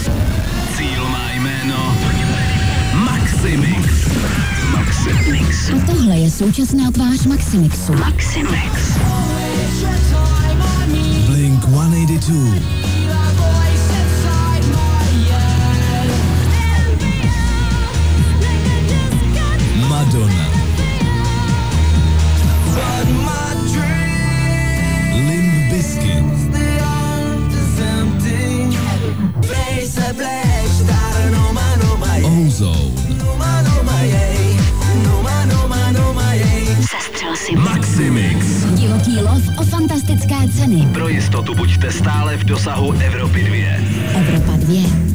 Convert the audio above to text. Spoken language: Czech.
Cíl má jméno Maximix. A tohle je současná tvář Maximixu. Blink 182. Madonna. Limp Bizkit. Ozone. Sestřel si Maximix. divoký lov o fantastické ceny. Pro jistotu buďte stále v dosahu Evropy 2. Evropa 2.